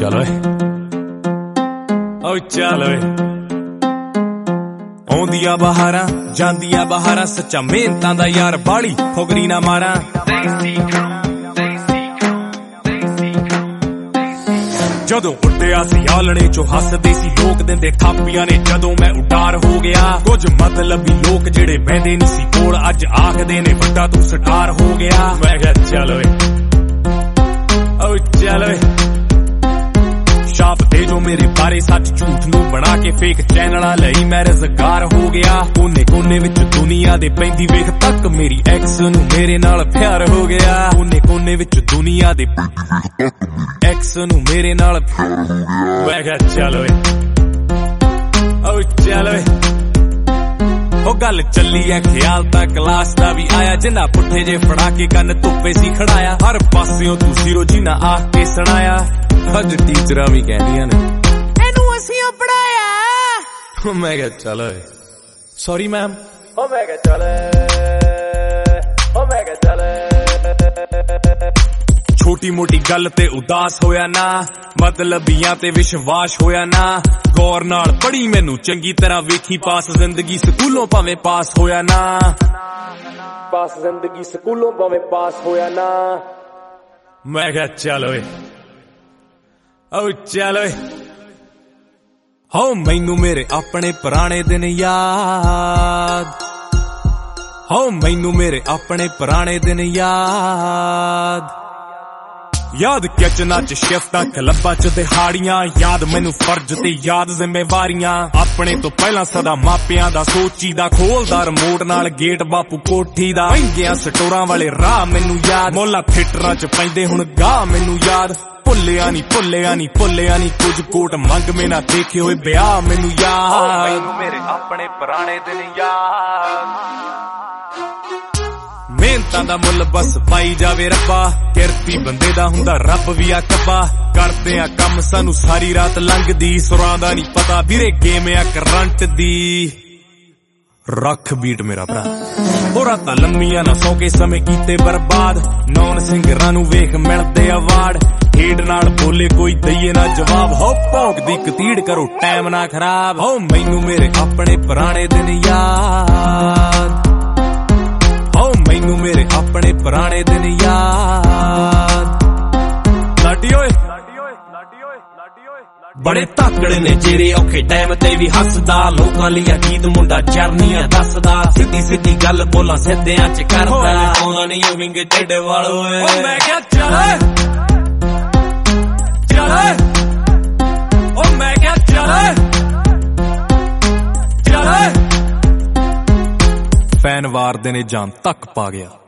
चलो ओ चलो आउंदियां बहारां जांदियां बहारां सच्चा मेहनतां दा यार बाली ठोकरी ना मारां जदों उड्डिया सी आलणे चो हसदे सी लोक दिंदे थापियां ने जदों मैं उडार हो गया कुछ मतलबी लोक जेड़े बहंदे नहीं सी कोल अज आखदे ने वड्डा तू स्टार हो गया मैं कहा चलो ओ चलो छाप दे जो मेरे बारे सच झूठ नू बना के फेक चैनलां लई मैं रज़गार हो गया कोने कोने विच दुनिया दे पैंदी वेख तक मेरी एक्स नू मेरे नाल प्यार हो गया कोने कोने विच दुनिया दे एक्स नू मेरे नाल प्यार हो गया मैं कहा चलो ओ चलो ओ गल चली है ख्याल दा क्लास दा भी आया जिन्ना पुट्ठे जे फड़ा के कन्न धुप्पे सी खड़ाया हर पासियों तू सीरो जिन्ना आख के सुनाया अज टीचरां भी कहदियां ने एनू असीं पढ़ाया मैं कहा चलो सॉरी मैम ओ मैं कहा चलो ओ मैं कहा चलो छोटी मोटी गल ते उदास होया ना मतलबियां ते विश्वास होया ना गौर नाल पढ़ी मैनू चंगी तरह वेखी पास जिंदगी स्कूलों भावें पास होया ना पास जिंदगी स्कूलों भावें पास होया ना मैं कहा चलो ओ चलो हो मैनू मेरे अपने पुराने दिन याद हो मैनू मेरे अपने पुराने दिन याद किचना च शिफ्टां क्लबां च दिहाड़ियां याद मैनू फर्ज ते याद जिम्मेवारियां अपने तो पहला सदा मापियां दा सोचीदा खोलदा रिमोट नाल गेट बापू कोठी दा महंगियां स्टोरां वाले राह मैनू याद मोला थिएटरां च पैंदे हुण गा मैनू याद भुल्लिया नी कुछ कोट मंग में ना देखे हुए ब्याह मैनू याद मेरे अपने पुराने दिन याद मेहनतां दा मुल बस पाई जावे रब्बा किरती बंदे दा हुंदा रब भी आ कब्बा करदे आ कम सानू सारी रात लंघदी सुरां दा नी पता वीरे गेम आ करंट दी रख बीट मेरा भरा हो रातां लम्मियां ना सौ के समय कीते बर्बाद नौन सिंगरां नू वेख मिलदे अवार्ड हेड नाल बोले कोई दईए ना जवाब हो भौंकदी कतीड़ करो टाइम ना खराब हो मैनू मेरे अपने पुराने दिन याद हो मैनू मेरे अपने पुराने दिन याद लाडी ओए बड़े ताकड़े ने जेरे औखे टाइम ते भी हसदा लोकां लिया गीत मुंडा जरनियां दसदा सीधी सीधी गल बोला सिद्धियां च करदा आउंदा नहीं विंग टेढ़े वाल ओए ओ मैं क्या चल ओ मैं क्या चल फैन वार दे ने जान तक पा गया।